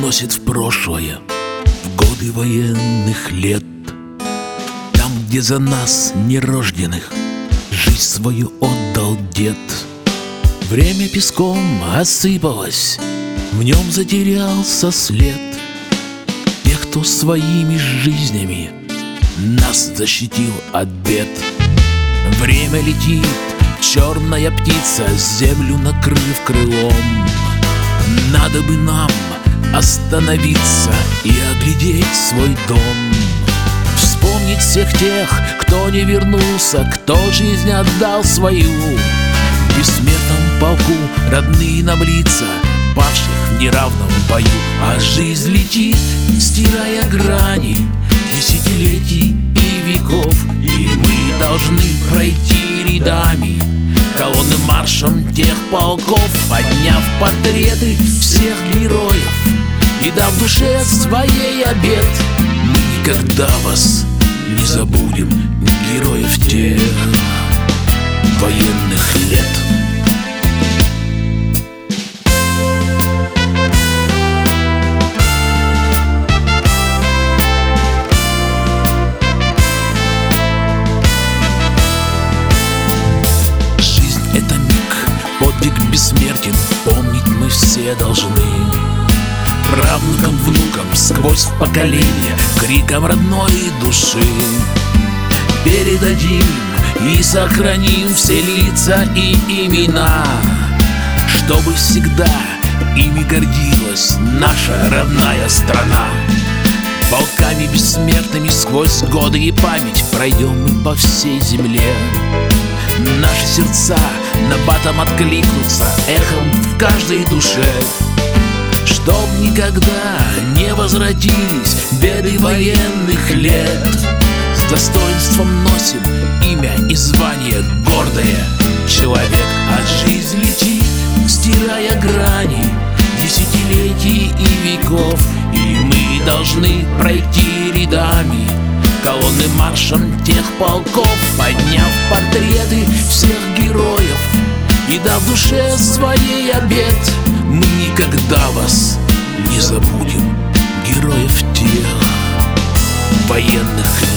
уносит в прошлое, в годы военных лет. Там, где за нас, нерожденных, жизнь свою отдал дед. Время песком осыпалось, в нем затерялся след тех, кто своими жизнями нас защитил от бед. Время летит, черная птица, землю накрыв крылом. Надо бы нам остановиться и оглядеть свой дом. Вспомнить всех тех, кто не вернулся, кто жизнь отдал свою. В бессмертном полку родные нам лица павших в неравном бою. А жизнь летит, стирая грани десятилетий и веков. И мы должны пройти рядами колонны маршем тех полков, подняв портреты всех героев и дав душе своей обет. Мы никогда вас не забудем, героев тех военных лет. Подвиг бессмертен, помнить мы все должны. Правнукам, внукам, сквозь поколения, криком родной души передадим и сохраним все лица и имена, чтобы всегда ими гордилась наша родная страна. Полками бессмертными сквозь годы и память пройдем мы по всей земле. Наши сердца набатом откликнутся эхом в каждой душе, чтоб никогда не возвратились беды военных лет. С достоинством носим имя и звание гордое человек. А жизнь летит, стирая грани десятилетий и веков. И мы должны пройти рядами колонны маршем тех полков, подняв портреты всех героев и дав душе своей обет. Мы никогда вас не забудем, героев тех военных лет.